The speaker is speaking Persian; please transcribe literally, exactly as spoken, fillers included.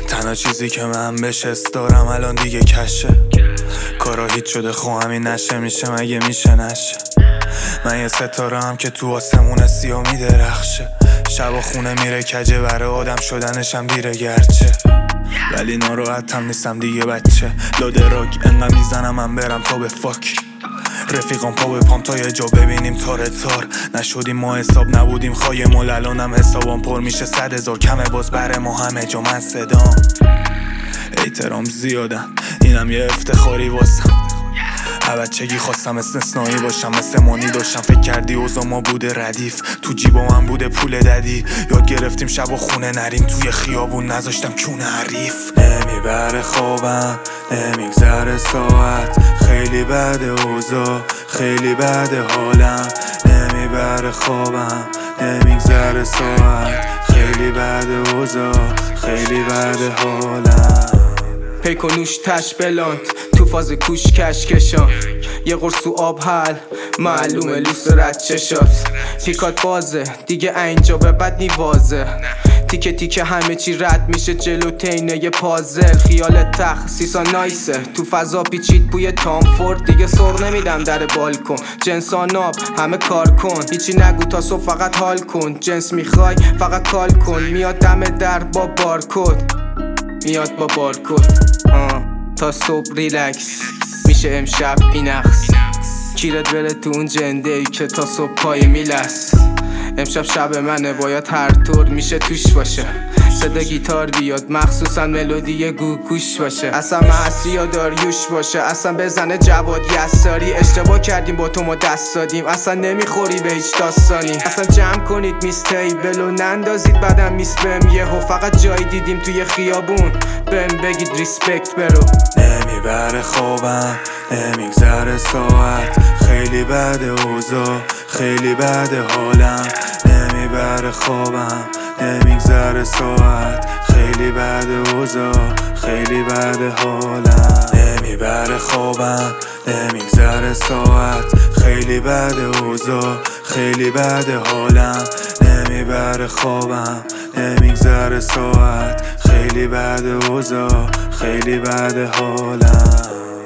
تنها چیزی که من بهش حس دارم الان دیگه کشه. کارا هیچ شده خو همین نشه میشه مگه میشه نشه. من یه ستاره هم که تو آسمون سیاه میدرخشه. شب و خونه میره کجه برای آدم شدنشم دیره گرچه. ولی ناراحتم نیستم دیگه بچه. لاده راک انقدر میزنم من برم تا به فاک. رفیقان پا به پام تا یه جا ببینیم تاره تار. نشدیم ما حساب نبودیم خواهیم و الانم حسابم پر میشه صد هزار. کمه باز بره ما همه جا من صدام. احترام زیادن اینم یه افتخاری واسم. بچگی خواستم استثنایی باشم مثل مانی داشتم. فکر کردی اوضاع ما بوده ردیف تو جیبا من بوده پول ددی. یاد گرفتیم شب و خونه نریم توی خیابون نذاشتم کونه حریف. نمیبره خوابم نمیگذره ساعت. خیلی بد اوضاع خیلی بد حالم. نمیبره خوابم نمیگذره ساعت. خیلی بد اوضاع خیلی بد حالم. پیک و نوش تش بلانت تو فاز کوش کش کشان. یه قرص و آب حل معلومه لوس رد چشات. پیکات بازه دیگه اینجا به بد نیوازه. تیکه تیکه همه چی رد میشه جلو تینه یه پازل. خیال تخ سیسا نایسه تو فضا پیچید بوی تام فورد. دیگه سر نمیدم در بالکن جنسان آب همه کار کن. هیچی نگو تا صبح فقط حال کن. جنس میخوای فقط کال کن. میاد دم در با بارکد میاد با بارکد تا صبح ریلکس میشه امشب اینقص. کیرت بره تو اون جنده ای که تا صبح پای میلس. امشب شب منه باید هر طور میشه توش باشه. صدا گیتار بیاد مخصوصا ملودی گوگوش باشه. اصلا محسی یا داریوش باشه. اصلا بزنه جواد یساری. اشتباه کردیم با تو ما دست دادیم. اصلا نمیخوری به هیچ داستانی. اصلا جمع کنید میستیبل و نندازید بعدم میس بهم یهو. فقط جایی دیدیم توی خیابون بهم بگید ریسپکت برو. نمیبره خوابم نمیگذره ساعت. خیلی بد اوضاع خیلی بد حالم. نمیبره خوابم نمیگذره ساعت. خیلی بد اوضاع خیلی بد حالم. نمیبره خوابم نمیگذره ساعت. خیلی بد اوضاع خیلی بد حالم. نمیبره خوابم نمیگذره ساعت. خیلی بد اوضاع خیلی بد حالم.